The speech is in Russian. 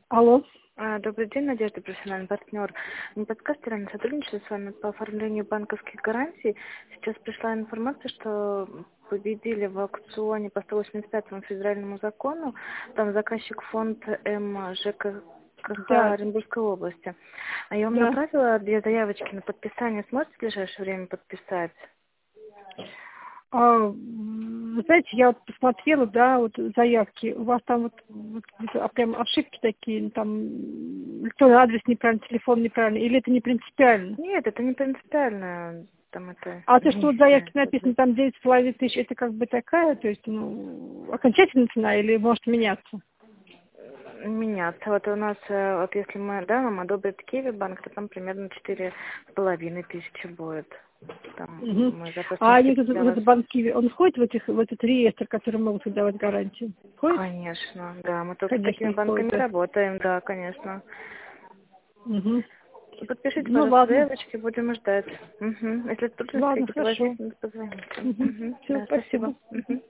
Алло. Добрый день, Надежда, профессиональный партнер. Не подскажете, ранее сотрудничали с вами по оформлению банковских гарантий. Сейчас пришла информация, что победили в аукционе по 185 федеральному закону. Там заказчик фонд МЖКХ Да, Оренбургской области. А я вам да. направила 2 заявочки на подписание. Сможете в ближайшее время подписать? Вы знаете, я вот посмотрела, да, вот заявки. У вас там прям ошибки такие, там электронный адрес неправильный, телефон неправильный, или это не принципиально? Нет, это не принципиально. Там это А то, что не вот в заявке считается. написано там 9,5 тысяч, это как бы такая, то есть, ну, окончательная цена или может меняться? Меняться. Вот у нас, вот если мы, да, нам одобрит Киви банк, то там примерно 4,5 тысячи будет. Там Угу. мы А запросим они, скидку для вот вас. этот банк Киви, он входит в этот реестр, который могут выдавать гарантии? Входит? Конечно, да, мы только с Конечно, такими он входит, банками да. работаем, да, конечно. Угу. Подпишите, Ну, пожалуйста, ладно. заявочки, будем ждать. Угу. Если трудности Ладно, какие-то хорошо. возникнут, позвоните. Угу. Угу. Все, Да, спасибо. спасибо. Угу.